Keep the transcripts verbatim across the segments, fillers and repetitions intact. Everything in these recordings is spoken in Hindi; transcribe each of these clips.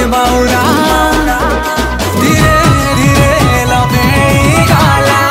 बाउरा धीरे धीरे लपे गाला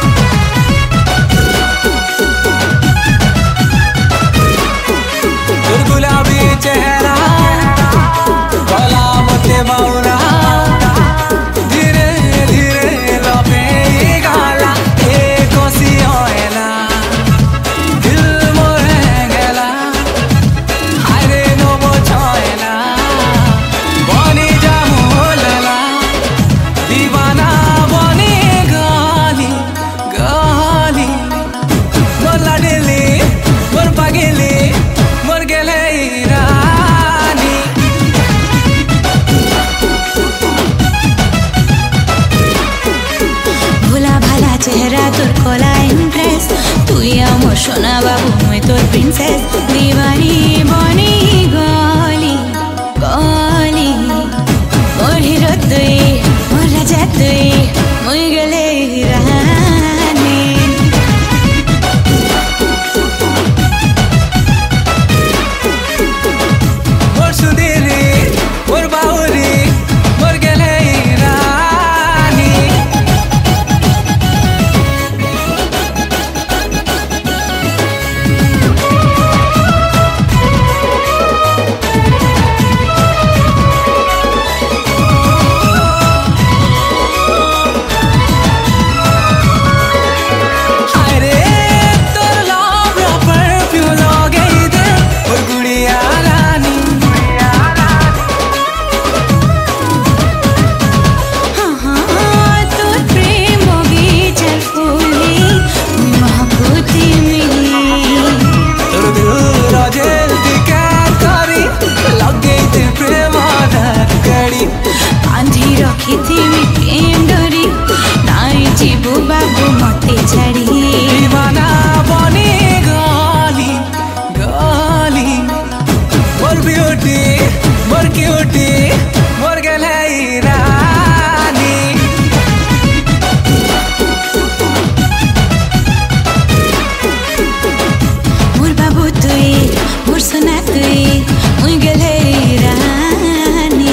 तोर गुलाबी चेहरा गला मते बाउरा धीरे धीरे लपे गाला ए कोसी होएला दिल मोरे गेला आरे नो बोछेला बनी जामुला दीवाना बनी गाली गाली मोर लाडली मोर पागली मोर गेले रानी भोला भाला चेहरा तोर कोला इम्प्रेस तुई आमोर सोना बाबू मुई तोर प्रिंसेस दीवानी बनी गली गली मोर हिरो तुई मोर राजा तुई मुई गेले रानी मोर सुदेरी मोर बाहुरी मोर गेले रानी अरे तोर लव रा परफ्यूम लगे दे और गुड़िया रानी हाँ हाँ तोर प्रेम बगीचार फूली मुई महबूती मिली तोर दिल राजेल दिकार करी लगे दे प्रेम कड़ी बांधी रखी थी मी प्रेम डोरी नाई जीबू बाबू मते छाड़ी दीवाना बनी गली गली मोर ब्यूटी मोर क्यूटी मोर गेले रानी मोर बाबू तुई मोर सोना तुई मुई गेले रानी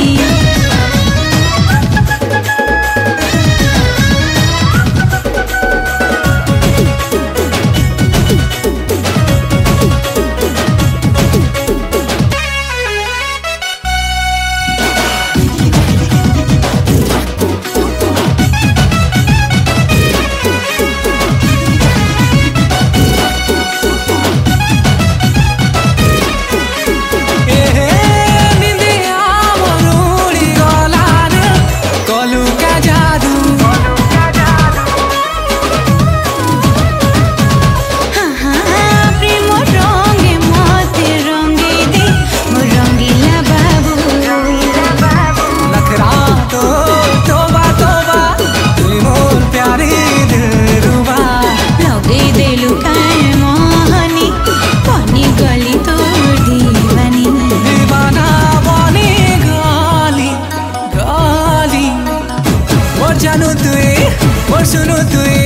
जानू तुई मोर सुनू तुई